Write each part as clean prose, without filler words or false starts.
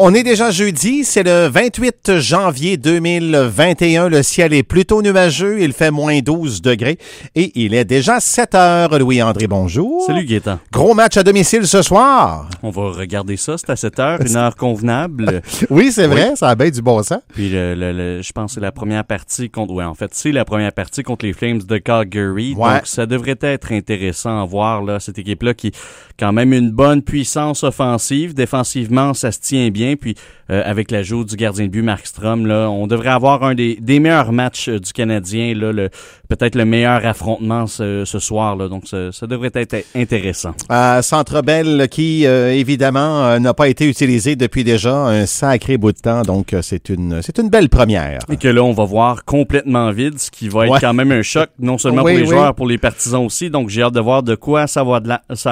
On est déjà jeudi, c'est le 28 janvier 2021. Le ciel est plutôt nuageux, il fait moins 12 degrés et il est déjà 7 heures. Louis-André, bonjour. Salut Gaétan. Gros match à domicile ce soir. On va regarder ça, c'est à 7 heures, une heure convenable. Oui, c'est vrai, ça a bien du bon sens. Puis je pense que c'est la première partie contre... Ouais, en fait, c'est la première partie contre les Flames de Calgary. Ouais. Donc, ça devrait être intéressant à voir, là, cette équipe-là qui a quand même une bonne puissance offensive. Défensivement, ça se tient bien. Puis, avec l'ajout du gardien de but Markstrom, là, on devrait avoir un des meilleurs matchs du Canadien, là, peut-être le meilleur affrontement ce soir, là. Donc, ça devrait être intéressant. Centre Bell qui, évidemment, n'a pas été utilisé depuis déjà un sacré bout de temps. Donc, c'est une belle première. Et que là, on va voir complètement vide, ce qui va être quand même un choc, non seulement pour les joueurs, pour les partisans aussi. Donc, j'ai hâte de voir de quoi ça va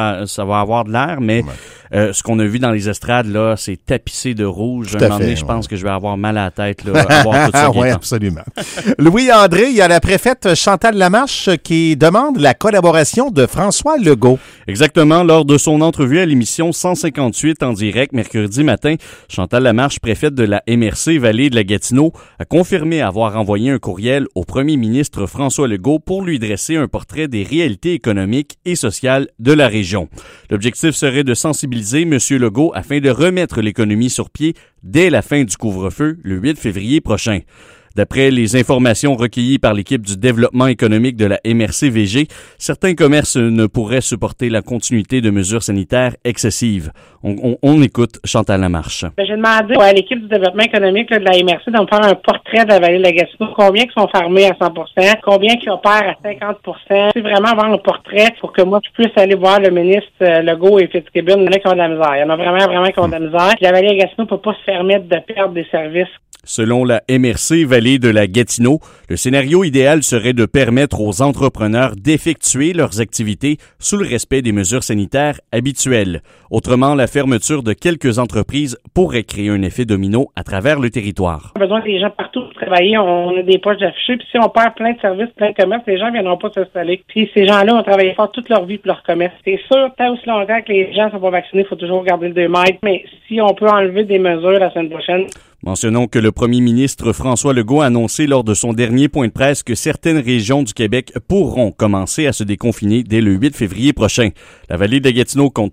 avoir de l'air, mais ce qu'on a vu dans les estrades, là, c'est tapissé de rouge. Un moment donné, je pense que je vais avoir mal à la tête, là, à voir tout ça. Oui, absolument. Louis-André, il y a la préfète Chantal Lamarche qui demande la collaboration de François Legault. Exactement. Lors de son entrevue à l'émission 158 en direct, mercredi matin, Chantal Lamarche, préfète de la MRC Vallée de la Gatineau, a confirmé avoir envoyé un courriel au premier ministre François Legault pour lui dresser un portrait des réalités économiques et sociales de la région. L'objectif serait de sensibiliser M. Legault afin de remettre l'économie sur pied dès la fin du couvre-feu, le 8 février prochain. D'après les informations recueillies par l'équipe du développement économique de la MRC-VG, certains commerces ne pourraient supporter la continuité de mesures sanitaires excessives. On écoute Chantal Lamarche. J'ai demandé à l'équipe du développement économique là, de la MRC de me faire un portrait de la vallée de la Gatineau. Combien qui sont fermés à 100%, combien qui opèrent à 50%. C'est vraiment avoir un portrait pour que moi, je puisse aller voir le ministre Legault et Fitzgibbon. Il y en a qui ont de la misère. Il y en a vraiment qui ont de la misère. Puis la vallée de la Gatineau ne peut pas se permettre de perdre des services. Selon la MRC Vallée de la Gatineau, le scénario idéal serait de permettre aux entrepreneurs d'effectuer leurs activités sous le respect des mesures sanitaires habituelles. Autrement, la fermeture de quelques entreprises pourrait créer un effet domino à travers le territoire. On a besoin des gens partout pour travailler. On a des poches affichées. Puis si on perd plein de services, plein de commerces, les gens ne viendront pas s'installer. Puis ces gens-là ont travaillé fort toute leur vie pour leur commerce. C'est sûr, tant aussi longtemps que les gens ne sont pas vaccinés, il faut toujours garder le 2 mètres. Mais si on peut enlever des mesures la semaine prochaine... Mentionnons que le premier ministre François Legault a annoncé lors de son dernier point de presse que certaines régions du Québec pourront commencer à se déconfiner dès le 8 février prochain. La vallée de la Gatineau compte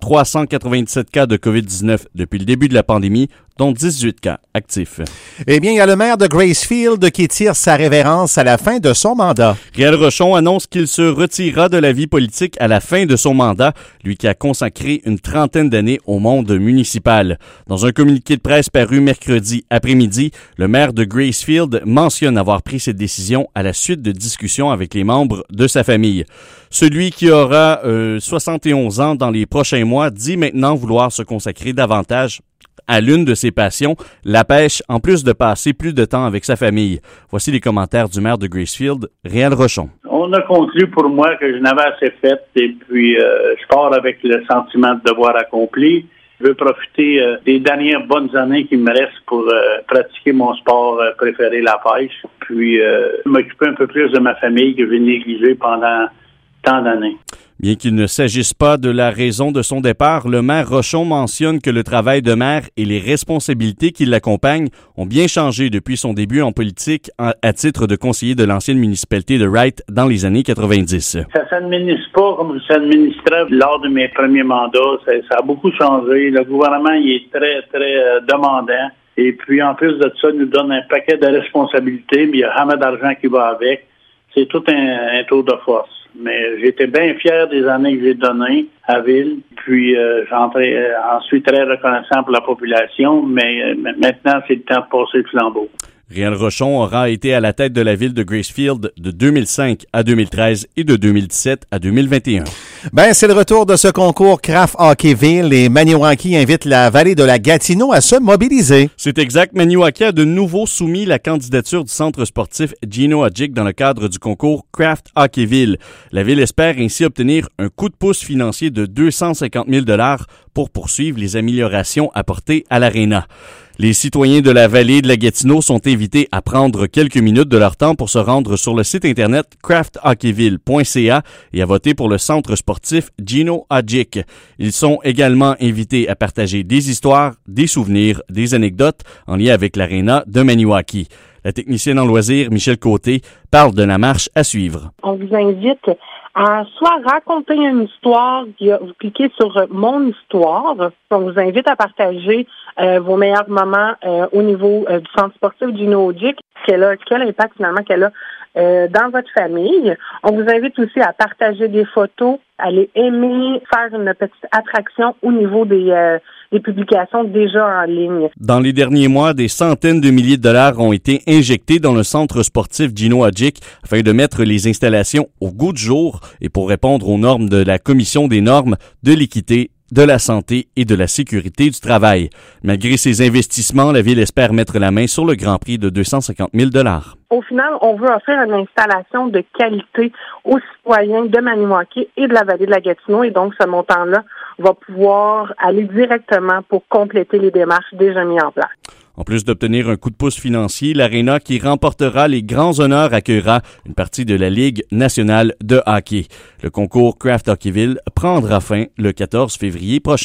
397 cas de COVID-19 depuis le début de la pandémie, dont 18 cas actifs. Eh bien, il y a le maire de Gracefield qui tire sa révérence à la fin de son mandat. Réal Rochon annonce qu'il se retirera de la vie politique à la fin de son mandat, lui qui a consacré une trentaine d'années au monde municipal. Dans un communiqué de presse paru mercredi après-midi, le maire de Gracefield mentionne avoir pris cette décision à la suite de discussions avec les membres de sa famille. Celui qui aura 71 ans dans les prochains mois dit maintenant vouloir se consacrer davantage à l'une de ses passions, la pêche, en plus de passer plus de temps avec sa famille. Voici les commentaires du maire de Gracefield, Réal Rochon. On a conclu pour moi que je n'avais assez fait et puis je pars avec le sentiment de devoir accompli. Je veux profiter des dernières bonnes années qui me restent pour pratiquer mon sport préféré, la pêche, puis m'occuper un peu plus de ma famille que j'ai négligée pendant tant d'années. Bien qu'il ne s'agisse pas de la raison de son départ, le maire Rochon mentionne que le travail de maire et les responsabilités qui l'accompagnent ont bien changé depuis son début en politique à titre de conseiller de l'ancienne municipalité de Wright dans les années 90. Ça s'administre pas comme ça s'administrait lors de mes premiers mandats. Ça a beaucoup changé. Le gouvernement il est très, très demandant. Et puis, en plus de ça, il nous donne un paquet de responsabilités, mais il y a jamais d'argent qui va avec. C'est tout un tour de force. Mais j'étais bien fier des années que j'ai données à Ville. Puis j'en suis très reconnaissant pour la population, mais maintenant, c'est le temps de passer le flambeau. Réal Rochon aura été à la tête de la ville de Gracefield de 2005 à 2013 et de 2017 à 2021. Ben, c'est le retour de ce concours Craft Hockeyville et Maniwaki invite la vallée de la Gatineau à se mobiliser. C'est exact. Maniwaki a de nouveau soumis la candidature du centre sportif Gino Adjic dans le cadre du concours Craft Hockeyville. La ville espère ainsi obtenir un coup de pouce financier de 250 000 $ pour poursuivre les améliorations apportées à l'aréna. Les citoyens de la vallée de la Gatineau sont invités à prendre quelques minutes de leur temps pour se rendre sur le site internet crafthockeyville.ca et à voter pour le centre sportif Gino Adjic. Ils sont également invités à partager des histoires, des souvenirs, des anecdotes en lien avec l'aréna de Maniwaki. La technicienne en loisirs, Michel Côté, parle de la marche à suivre. On vous invite à soit raconter une histoire, vous cliquez sur « Mon histoire ». On vous invite à partager vos meilleurs moments au niveau du centre sportif Gino Adjic, quel impact finalement qu'elle a dans votre famille. On vous invite aussi à partager des photos, à les aimer, faire une petite attraction au niveau des publications déjà en ligne. Dans les derniers mois, des centaines de milliers de dollars ont été injectés dans le centre sportif Gino Adjic afin de mettre les installations au goût du jour et pour répondre aux normes de la Commission des normes de l'équité, de la santé et de la sécurité du travail. Malgré ces investissements, la Ville espère mettre la main sur le grand prix de 250 000 $. Au final, on veut offrir une installation de qualité aux citoyens de Maniwaki et de la vallée de la Gatineau. Et donc, ce montant-là va pouvoir aller directement pour compléter les démarches déjà mises en place. En plus d'obtenir un coup de pouce financier, l'Arena qui remportera les grands honneurs accueillera une partie de la Ligue nationale de hockey. Le concours Craft Hockeyville prendra fin le 14 février prochain.